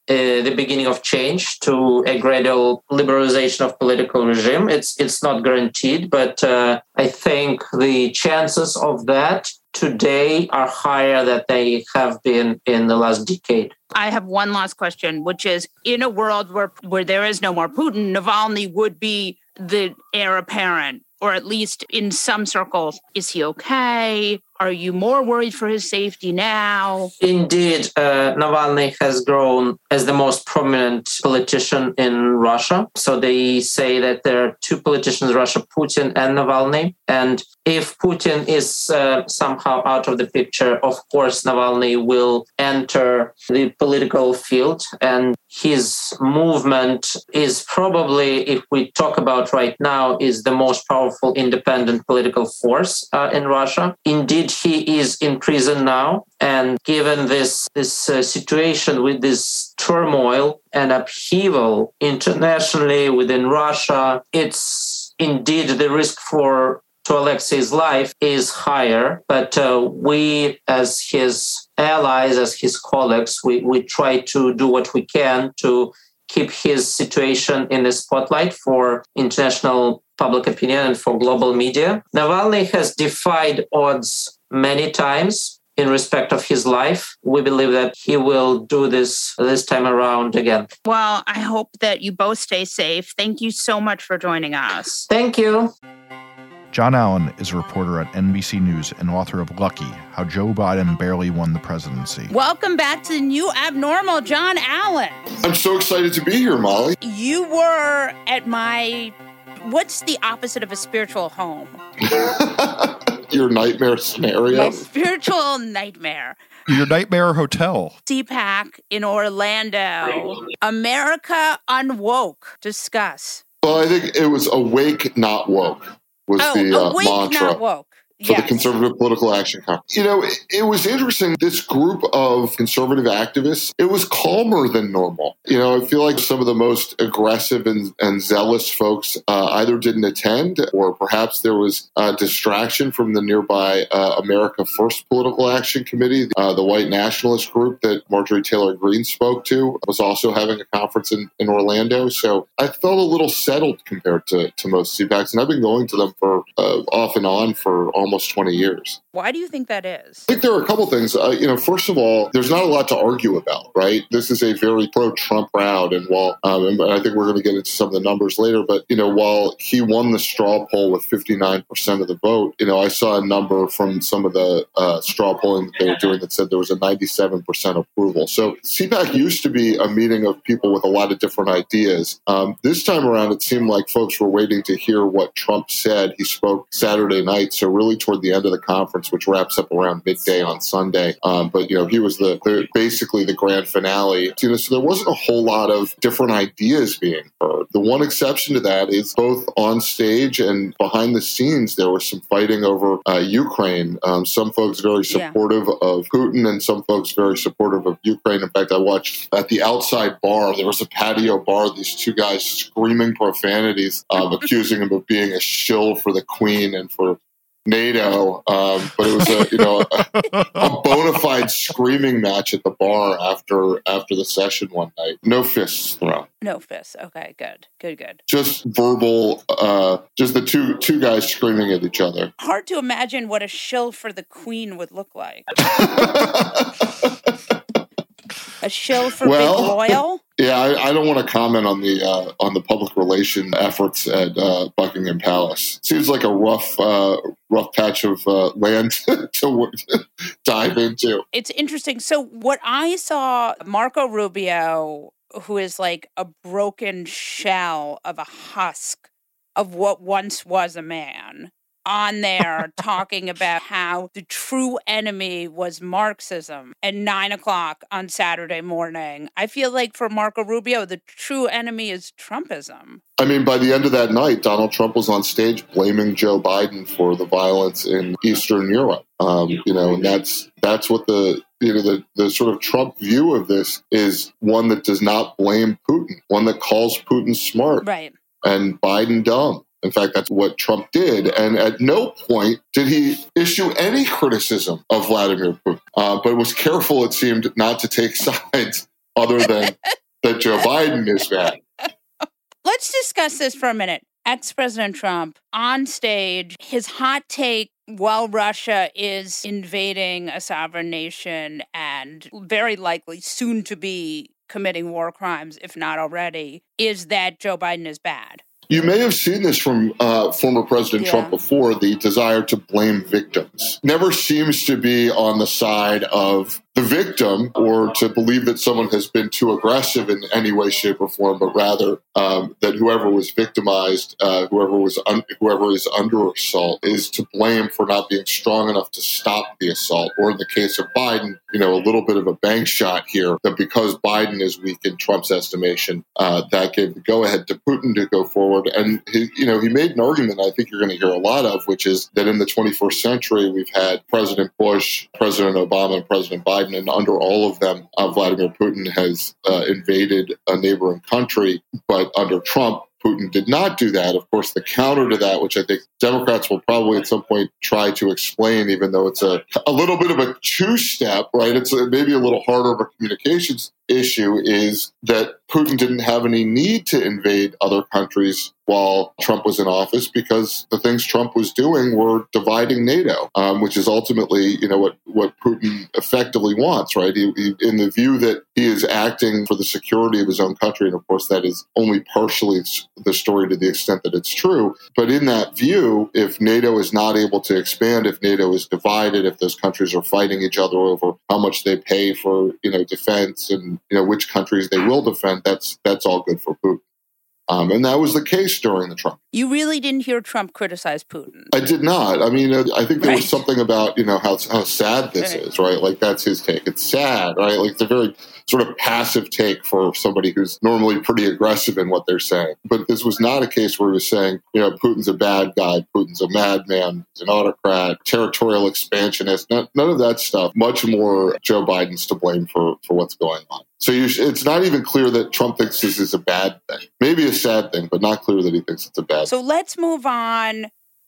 uh, the beginning of change to a gradual liberalization of political regime. It's it's not guaranteed, but uh, I think the chances of that today are higher than they have been in the last decade. I have one last question, which is, in a world where where there is no more Putin, Navalny would be the heir apparent, or at least in some circles. Is he okay? Are you more worried for his safety now? Indeed, uh, Navalny has grown as the most prominent politician in Russia. So they say that there are two politicians in Russia, Putin and Navalny. And if Putin is uh, somehow out of the picture, of course, Navalny will enter the political field. And his movement is probably, if we talk about right now, is the most powerful independent political force uh, in Russia. Indeed, he is in prison now. And given this, this uh, situation with this turmoil and upheaval internationally within Russia, it's indeed the risk for to Alexei's life is higher. But uh, we, as his allies, as his colleagues, we, we try to do what we can to keep his situation in the spotlight for international public opinion and for global media. Navalny has defied odds many times in respect of his life. We believe that he will do this this time around again. Well, I hope that you both stay safe. Thank you so much for joining us. Thank you. John Allen is a reporter at N B C News and author of Lucky, How Joe Biden Barely Won the Presidency. Welcome back to the New Abnormal, John Allen. I'm so excited to be here, Molly. You were at my, what's the opposite of a spiritual home? Your nightmare scenario? My spiritual nightmare. Your nightmare hotel. CPAC in Orlando. America Unwoke. Discuss. Well, I think it was awake, not woke. Was oh, the uh, awake, mantra not woke. for Yes. the Conservative Political Action Conference. You know, it, it was interesting. This group of conservative activists, it was calmer than normal. You know, I feel like some of the most aggressive and, and zealous folks uh, either didn't attend, or perhaps there was a distraction from the nearby uh, America First Political Action Committee. Uh, the white nationalist group that Marjorie Taylor Greene spoke to was also having a conference in, in Orlando. So I felt a little settled compared to, to most C PACs. And I've been going to them for uh, off and on for almost almost twenty years. Why do you think that is? I think there are a couple things. Uh, you know, first of all, there's not a lot to argue about, right? This is a very pro-Trump crowd, and while um, and I think we're going to get into some of the numbers later, but you know, while he won the straw poll with fifty-nine percent of the vote, you know, I saw a number from some of the uh, straw polling that they were doing that said there was a ninety-seven percent approval. So C PAC used to be a meeting of people with a lot of different ideas. Um, this time around, it seemed like folks were waiting to hear what Trump said. He spoke Saturday night, so really toward the end of the conference, which wraps up around midday on Sunday. Um, but, you know, he was the, the basically the grand finale. You know, so there wasn't a whole lot of different ideas being heard. The one exception to that is both on stage and behind the scenes, there was some fighting over uh, Ukraine. Um, some folks very supportive yeah. of Putin and some folks very supportive of Ukraine. In fact, I watched at the outside bar, there was a patio bar, these two guys screaming profanities, um, accusing him of being a shill for the Queen and for NATO, um, but it was a you know a, a bona fide screaming match at the bar after after the session one night. No fists thrown. No fists. Okay, good, good, good. Just verbal. Uh, just the two two guys screaming at each other. Hard to imagine what a shill for the Queen would look like. A shill for well, Big Royal? Yeah, I, I don't want to comment on the uh, on the public relation efforts at uh, Buckingham Palace. Seems like a rough uh, rough patch of uh, land to dive into. It's interesting. So what I saw, Marco Rubio, who is like a broken shell of a husk of what once was a man, on there talking about how the true enemy was Marxism at nine o'clock on Saturday morning. I feel like for Marco Rubio, the true enemy is Trumpism. I mean, by the end of that night, Donald Trump was on stage blaming Joe Biden for the violence in Eastern Europe. Um, you know, and that's that's what the you know the, the sort of Trump view of this is, one that does not blame Putin, one that calls Putin smart, right, and Biden dumb. In fact, that's what Trump did. And at no point did he issue any criticism of Vladimir Putin, uh, but was careful, it seemed, not to take sides other than that Joe Biden is bad. Let's discuss this for a minute. Ex-President Trump on stage, his hot take while Russia is invading a sovereign nation and very likely soon to be committing war crimes, if not already, is that Joe Biden is bad. You may have seen this from uh, former President Yeah. Trump before, the desire to blame victims. Never seems to be on the side of the victim or to believe that someone has been too aggressive in any way, shape, or form, but rather um, that whoever was victimized, uh, whoever was un- whoever is under assault, is to blame for not being strong enough to stop the assault. Or in the case of Biden, you know, a little bit of a bank shot here, that because Biden is weak in Trump's estimation, uh, that gave the go-ahead to Putin to go forward. And, he, you know, he made an argument I think you're going to hear a lot of, which is that in the twenty-first century, we've had President Bush, President Obama, and President Biden, and under all of them, uh, Vladimir Putin has uh, invaded a neighboring country. But under Trump, Putin did not do that. Of course, the counter to that, which I think Democrats will probably at some point try to explain, even though it's a, a little bit of a two-step, right? It's a, maybe a little harder of a communications issue, is that Putin didn't have any need to invade other countries while Trump was in office, because the things Trump was doing were dividing NATO, um, which is ultimately, you know, what, what Putin effectively wants, right? He, he, in the view that he is acting for the security of his own country, and of course that is only partially the story to the extent that it's true. But in that view, if NATO is not able to expand, if NATO is divided, if those countries are fighting each other over how much they pay for, you know, defense and, you know, which countries they will defend, that's that's all good for Putin. Um, and that was the case during the Trump. You really didn't hear Trump criticize Putin? I did not. I mean, I think there Right. was something about, you know, how how sad this Right. is, right? Like, that's his take. It's sad, right? Like, it's a very sort of passive take for somebody who's normally pretty aggressive in what they're saying. But this was not a case where he was saying, you know, Putin's a bad guy, Putin's a madman, he's an autocrat, territorial expansionist, none, none of that stuff. Much more Joe Biden's to blame for, for what's going on. So you sh- it's not even clear that Trump thinks this is a bad thing. Maybe a sad thing, but not clear that he thinks it's a bad So thing. let's move on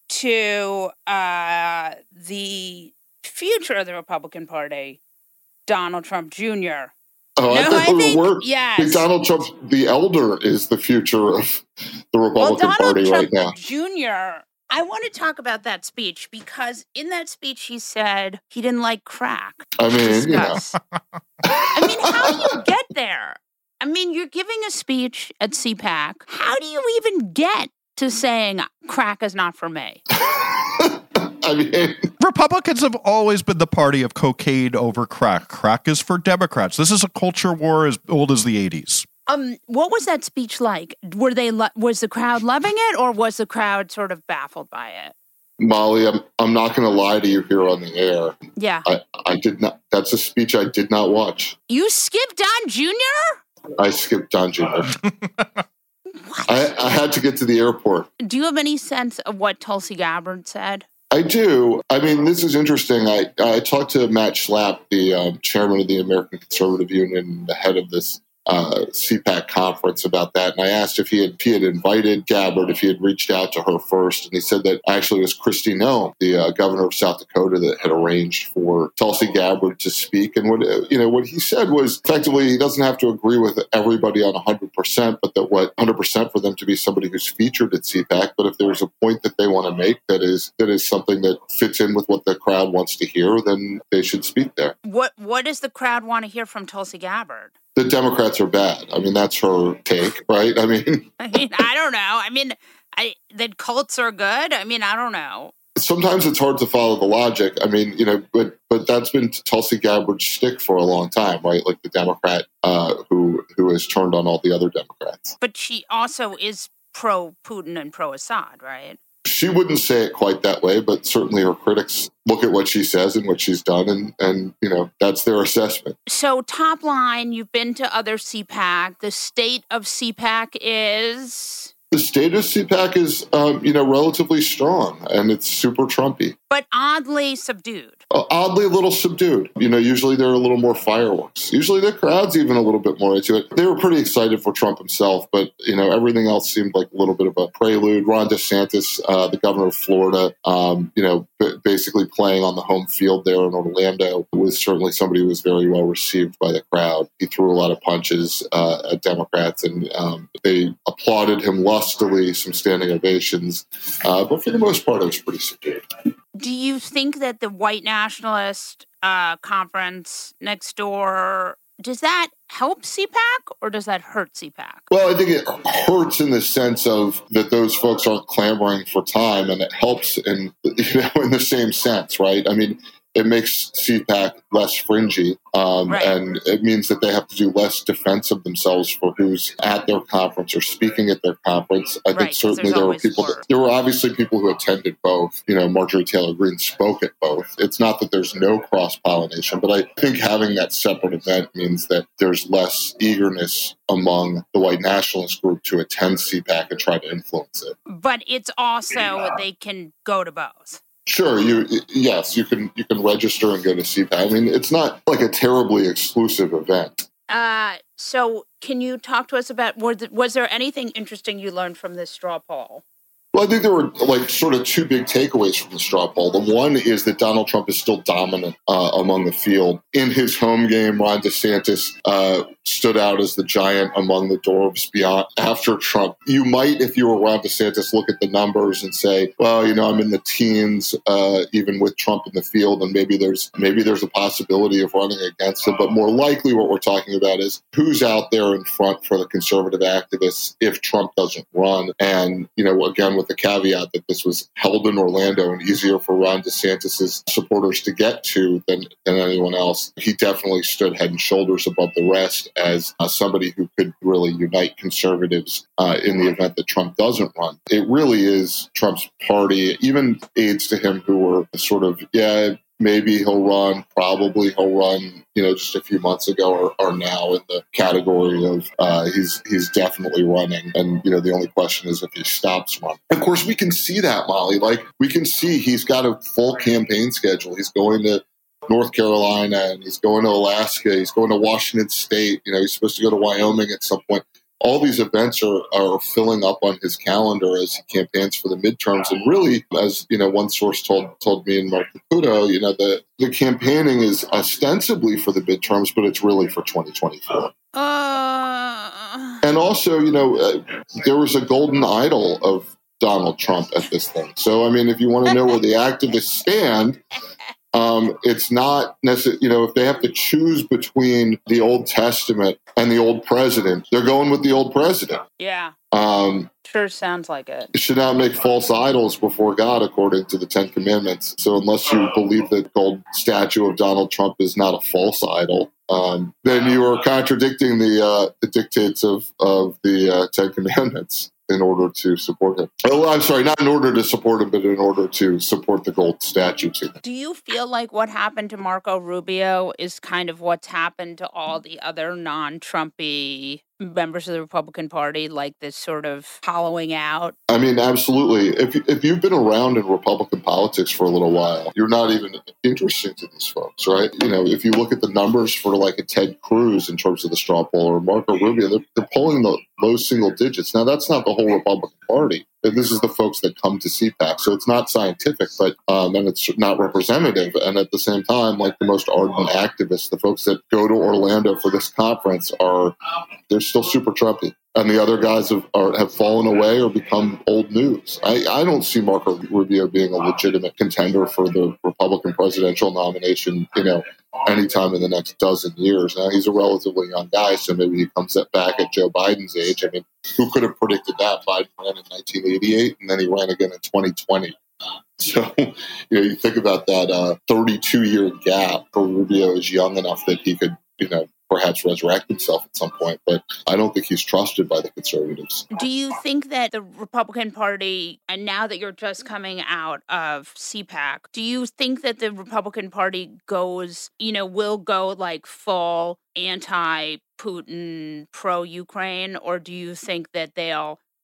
to uh, the future of the Republican Party, Donald Trump Junior Oh, I No, thought I the think- word yes. Donald Trump, the elder, is the future of the Well, Republican Donald Party Trump right now. Junior, I want to talk about that speech because in that speech he said he didn't like crack. I mean, you know. Discuss. I mean, how do you get there? I mean, you're giving a speech at C PAC. How do you even get to saying crack is not for me? I mean, Republicans have always been the party of cocaine over crack. Crack is for Democrats. This is a culture war as old as the eighties. Um, what was that speech like? Were they lo- was the crowd loving it, or was the crowd sort of baffled by it? Molly, I'm I'm not going to lie to you here on the air. Yeah, I, I did not. That's a speech I did not watch. you skipped Don Junior I skipped Don Junior I, I had to get to the airport. Do you have any sense of what Tulsi Gabbard said? I do. I mean, this is interesting. I, I talked to Matt Schlapp, the um, chairman of the American Conservative Union, the head of this uh, C PAC conference, about that. And I asked if he had, if he had invited Gabbard, if he had reached out to her first. And he said that actually it was Kristi Noem, the uh, governor of South Dakota, that had arranged for Tulsi Gabbard to speak. And what, you know, what he said was effectively he doesn't have to agree with everybody on one hundred percent, but that what one hundred percent for them to be somebody who's featured at C PAC. But if there's a point that they want to make that is that is something that fits in with what the crowd wants to hear, then they should speak there. What What does the crowd want to hear from Tulsi Gabbard? The Democrats are bad. I mean, that's her take, right? I mean, I mean, I don't know. I mean, I that cults are good. I mean, I don't know. sometimes it's hard to follow the logic. I mean, you know, but but that's been Tulsi Gabbard's shtick for a long time, right? Like the Democrat uh, who who has turned on all the other Democrats. But she also is pro-Putin and pro-Assad, right? She wouldn't say it quite that way, but certainly her critics look at what she says and what she's done, and, and you know, that's their assessment. So top line, you've been to other C PAC. The state of C PAC is... The state of C PAC is, um, you know, relatively strong, and it's super Trumpy. But oddly subdued. Uh, oddly a little subdued. You know, usually they're a little more fireworks. Usually the crowd's even a little bit more into it. They were pretty excited for Trump himself, but, you know, everything else seemed like a little bit of a prelude. Ron DeSantis, uh, the governor of Florida, um, you know, b- basically playing on the home field there in Orlando, was certainly somebody who was very well received by the crowd. He threw a lot of punches uh, at Democrats, and um, they applauded him lustily, some standing ovations. Uh, but for the most part, it was pretty subdued. Do you think that the white nationalist uh, conference next door, does that help C PAC or does that hurt C PAC? Well, I think it hurts in the sense of that those folks aren't clamoring for time, and it helps in, you know, in the same sense, right? I mean, it makes C PAC less fringy, um, right. and it means that they have to do less defense of themselves for who's at their conference or speaking at their conference. I right, think certainly there were people. That, there were obviously people who attended both. You know, Marjorie Taylor Greene spoke at both. It's not that there's no cross pollination, but I think having that separate event means that there's less eagerness among the white nationalist group to attend C PAC and try to influence it. But it's also they can go to both. Sure, you yes, you can you can register and go to C PAC. I mean, it's not like a terribly exclusive event. Uh, so can you talk to us about, was, was there anything interesting you learned from this straw poll? Well, I think there were like sort of two big takeaways from the straw poll. The one is that Donald Trump is still dominant uh, among the field. In his home game, Ron DeSantis uh, stood out as the giant among the dwarves beyond after Trump. You might, if you were Ron DeSantis, look at the numbers and say, well, you know, I'm in the teens, uh, even with Trump in the field, and maybe there's maybe there's a possibility of running against him. But more likely what we're talking about is who's out there in front for the conservative activists if Trump doesn't run. And, you know, again, with the caveat that this was held in Orlando and easier for Ron DeSantis' supporters to get to than, than anyone else. He definitely stood head and shoulders above the rest as uh, somebody who could really unite conservatives uh, in the event that Trump doesn't run. It really is Trump's party. Even aides to him who were sort of, yeah, maybe he'll run, probably he'll run, you know, just a few months ago are, are now in the category of uh, he's he's definitely running. And, you know, the only question is if he stops running. Of course, we can see that, Molly. Like, we can see he's got a full campaign schedule. He's going to North Carolina and he's going to Alaska. He's going to Washington State. You know, he's supposed to go to Wyoming at some point. All these events are, are filling up on his calendar as he campaigns for the midterms. And really, as you know, one source told told me and Mark Caputo, you know, the, the campaigning is ostensibly for the midterms, but it's really for twenty twenty-four. Uh... And also, you know, uh, there was a golden idol of Donald Trump at this thing. So, I mean, if you want to know where the activists stand, Um, it's not necessarily, you know, if they have to choose between the Old Testament and the old president, they're going with the old president. Yeah. Um, sure sounds like it. You should not make false idols before God, according to the Ten Commandments. So unless you believe that gold statue of Donald Trump is not a false idol, um, then you are contradicting the, uh, the dictates of, of the uh, Ten Commandments in order to support him. Oh, I'm sorry, not in order to support him, but in order to support the gold statue to him. Do you feel like what happened to Marco Rubio is kind of what's happened to all the other non-Trumpy members of the Republican Party, like this sort of hollowing out? I mean, absolutely. If, if you've been around in Republican politics for a little while, you're not even interesting to these folks, right? You know, if you look at the numbers for like a Ted Cruz in terms of the straw poll or Marco Rubio, they're, they're polling the low single digits. Now, that's not the whole Republican Party. This is the folks that come to C PAC. So it's not scientific, but um, and it's not representative. And at the same time, like the most ardent activists, the folks that go to Orlando for this conference are, they're still super Trumpy. And the other guys have are, have fallen away or become old news. I, I don't see Marco Rubio being a legitimate contender for the Republican presidential nomination, you know, anytime in the next dozen years. Now, he's a relatively young guy, so maybe he comes back at Joe Biden's age. I mean, who could have predicted that? Biden ran in nineteen eighty-eight, and then he ran again in twenty twenty. So, you know, you think about that uh, thirty-two-year gap for Rubio is young enough that he could, you know, perhaps resurrect himself at some point, but I don't think he's trusted by the conservatives. Do you think that the Republican Party, and now that you're just coming out of C PAC, do you think that the Republican Party goes, you know, will go like full anti-Putin, pro-Ukraine, or do you think that they'll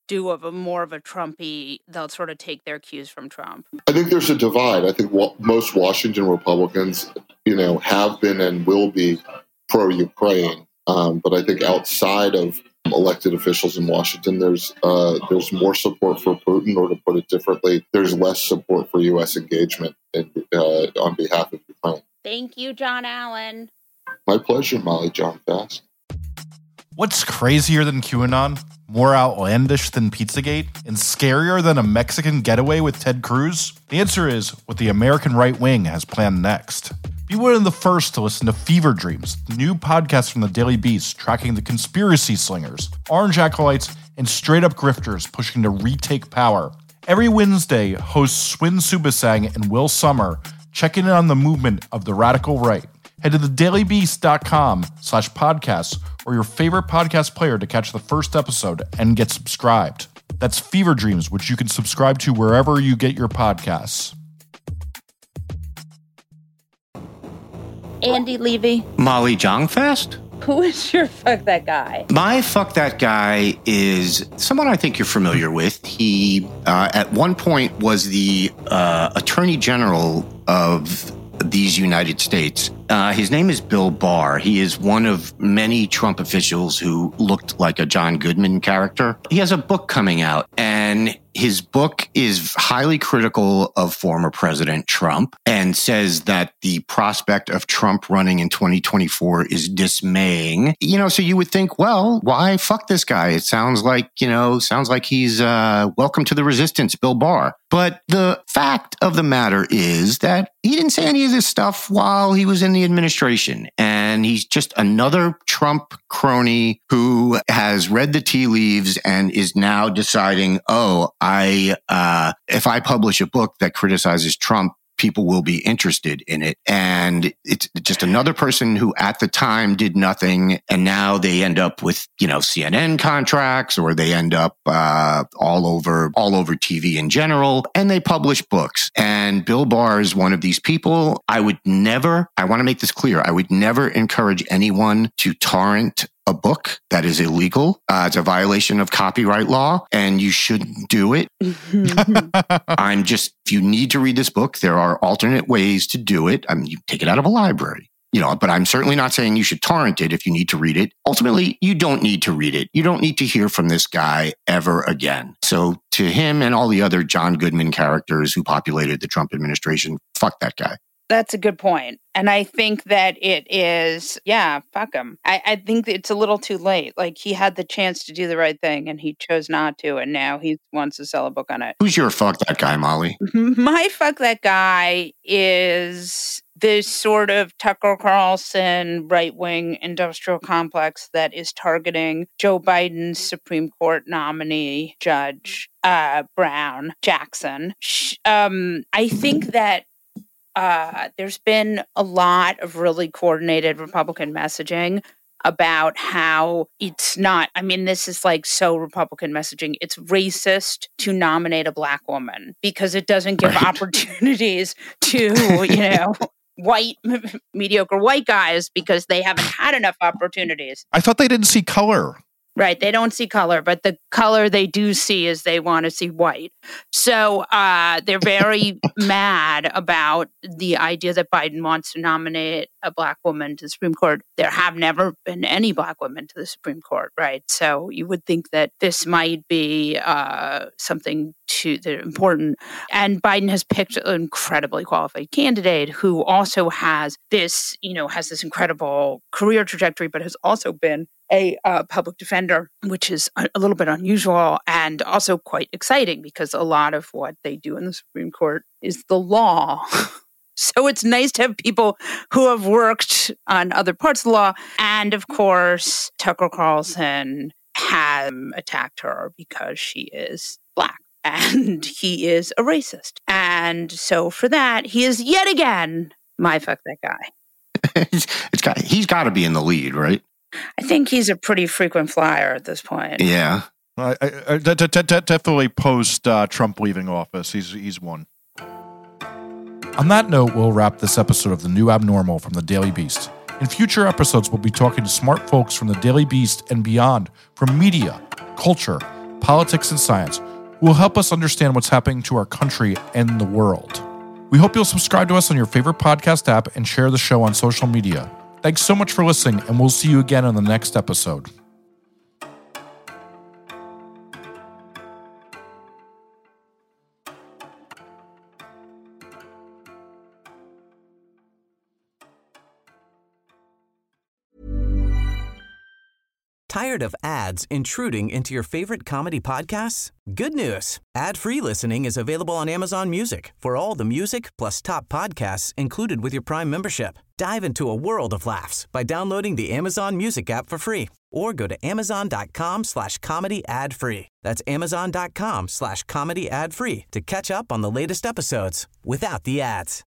do of a more of a Trumpy, they'll sort of take their cues from Trump? I think there's a divide. I think wa- most Washington Republicans, you know, have been and will be pro-Ukraine. Um, but I think outside of elected officials in Washington, there's uh, there's more support for Putin, or to put it differently, there's less support for U S engagement in, uh, on behalf of Ukraine. Thank you, John Allen. My pleasure, Molly John Fast. What's crazier than QAnon, more outlandish than Pizzagate, and scarier than a Mexican getaway with Ted Cruz? The answer is what the American right wing has planned next. Be one of the first to listen to Fever Dreams, the new podcast from the Daily Beast tracking the conspiracy slingers, orange acolytes, and straight-up grifters pushing to retake power. Every Wednesday, hosts Swin Subasang and Will Sommer check in on the movement of the radical right. Head to thedailybeast.com slash podcasts or your favorite podcast player to catch the first episode and get subscribed. That's Fever Dreams, which you can subscribe to wherever you get your podcasts. Andy Levy. Molly Jongfast? Who is your fuck that guy? My fuck that guy is someone I think you're familiar with. He, uh, at one point, was the uh, Attorney General of these United States. Uh, his name is Bill Barr. He is one of many Trump officials who looked like a John Goodman character. He has a book coming out, and his book is highly critical of former President Trump and says that the prospect of Trump running in twenty twenty-four is dismaying. You know, so you would think, well, why fuck this guy? It sounds like, you know, sounds like he's uh, welcome to the resistance, Bill Barr. But the fact of the matter is that he didn't say any of this stuff while he was in the administration. And he's just another Trump crony who has read the tea leaves and is now deciding, oh, I uh, if I publish a book that criticizes Trump, people will be interested in it. And it's just another person who at the time did nothing. And now they end up with, you know, C N N contracts, or they end up uh, all over, all over T V in general. And they publish books. And Bill Barr is one of these people. I would never, I want to make this clear. I would never encourage anyone to torrent a book that is illegal. Uh, it's a violation of copyright law, and you shouldn't do it. I'm just, if you need to read this book, there are alternate ways to do it. I mean, you take it out of a library, you know, but I'm certainly not saying you should torrent it if you need to read it. Ultimately, you don't need to read it. You don't need to hear from this guy ever again. So to him and all the other John Goodman characters who populated the Trump administration, fuck that guy. That's a good point. And I think that it is, yeah, fuck him. I, I think it's a little too late. Like, he had the chance to do the right thing and he chose not to. And now he wants to sell a book on it. Who's your fuck that guy, Molly? My fuck that guy is this sort of Tucker Carlson right-wing industrial complex that is targeting Joe Biden's Supreme Court nominee, Judge uh, Brown Jackson. Um, I think that Uh, there's been a lot of really coordinated Republican messaging about how it's not, I mean, this is like so Republican messaging. It's racist to nominate a black woman because it doesn't give right. opportunities to, you know, white, mediocre white guys because they haven't had enough opportunities. I thought they didn't see color. Right. They don't see color, but the color they do see is they want to see white. So uh, they're very mad about the idea that Biden wants to nominate a black woman to the Supreme Court. There have never been any black women to the Supreme Court, right? So you would think that this might be uh, something to the important. And Biden has picked an incredibly qualified candidate who also has this, you know, has this incredible career trajectory, but has also been a uh, public defender, which is a, a little bit unusual and also quite exciting because a lot of what they do in the Supreme Court is the law. So it's nice to have people who have worked on other parts of the law. And of course, Tucker Carlson has attacked her because she is black and he is a racist. And so for that, he is yet again my fuck that guy. it's got, he's got to be in the lead, right? I think he's a pretty frequent flyer at this point. Yeah. I, I, I d- d- d- definitely post uh, Trump leaving office. He's he's one. On that note, we'll wrap this episode of The New Abnormal from The Daily Beast. In future episodes, we'll be talking to smart folks from The Daily Beast and beyond, from media, culture, politics and science, who will help us understand what's happening to our country and the world. We hope you'll subscribe to us on your favorite podcast app and share the show on social media. Thanks so much for listening, and we'll see you again on the next episode. Tired of ads intruding into your favorite comedy podcasts? Good news. Ad-free listening is available on Amazon Music for all the music plus top podcasts included with your Prime membership. Dive into a world of laughs by downloading the Amazon Music app for free or go to amazon.com slash comedy ad free. That's amazon.com slash comedy ad free to catch up on the latest episodes without the ads.